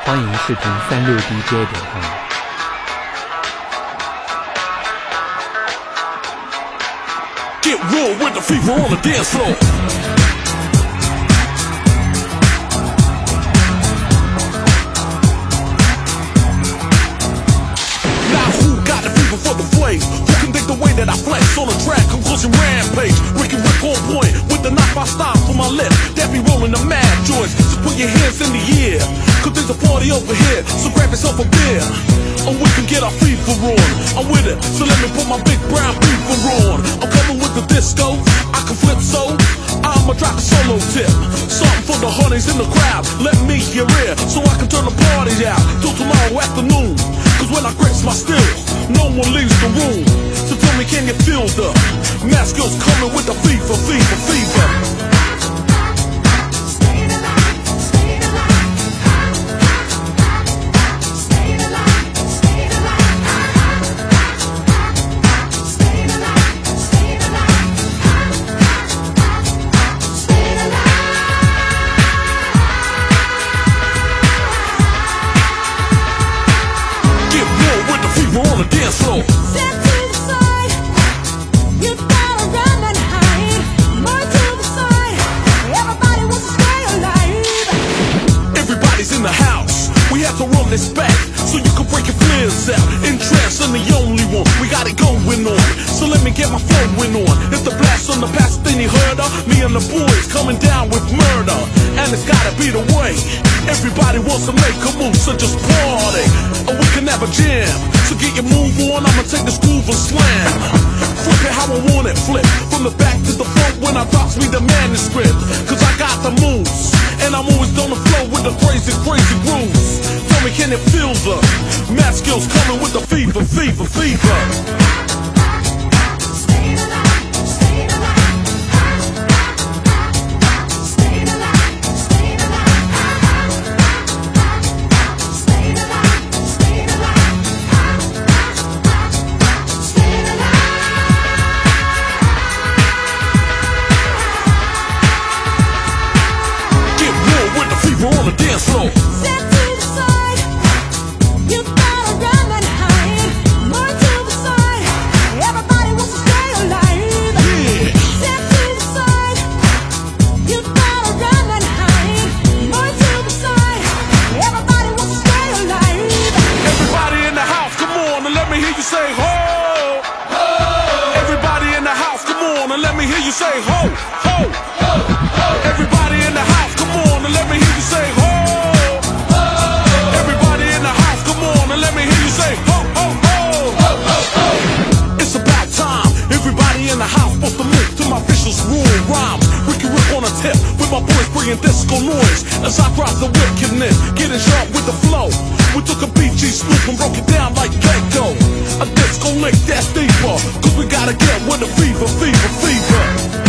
欢迎视频36DJ.com。 Get raw with the fever on the dance floor. Now who got the fever for the flame? Who can dig the way that I flex on the track? Conclusion rampage. Ricky Rick on point with the knife I stop for my lip. That be rolling the mad joints. Just put your hands in the air. Cause there's a party over here, so grab yourself a beer. And we can get our fever on. I'm with it, so let me put my big brown fever on. I'm coming with the disco, I can flip so I'ma drop a solo tip. Something for the honeys in the crowd, let me hear it, so I can turn the party out till tomorrow afternoon. Cause when I grips my stills, no one leaves the room. So tell me, can you feel the mask skills coming with the fever, fever, fever? On the dance floor. Step to the side, you gotta run and hide. More to the side, everybody wants to stay alive. Everybody's in the house, we have to run this back so you can break your flares out. Interest in the only one, we got it going on. So let me get my flowing on. It's the blast on the past, then you heard her. Me and the boys coming down with murder, and it's gotta be the way. Everybody wants to make a move, so just party, and we can have a jam. So get your move on, I'ma take this groove and slam. Flip it how I want it, flip from the back to the front when I drops me the manuscript. Cause I got the moves, and I'm always on the flow with the crazy, crazy grooves. Tell me, can you feel the mad skills coming with the fever, fever, fever? On the dance floor. Step to the side, you gotta run and hide. More to the side, everybody wants to stay alive. Yeah. Step to the side, you gotta run and hide. More to the side, everybody wants to stay alive. Everybody in the house, come on and let me hear you say ho. Ho. Everybody in the house, come on and let me hear you say ho, ho, ho, ho. Everybody in the house, come on and let me hear you say ho. Ho. Everybody in the house, come on and let me hear you say ho, ho, ho, ho, ho, ho. It's about time. Everybody in the house supposed to move to my vicious rule rhymes. Ricky Rick on a tip with my boys bringing disco noise as I drop the wickedness, getting sharp with the flow. We took a BG scoop and broke it down like Gecko. A disco lick that's deeper, cause we gotta get with the fever, fever, fever.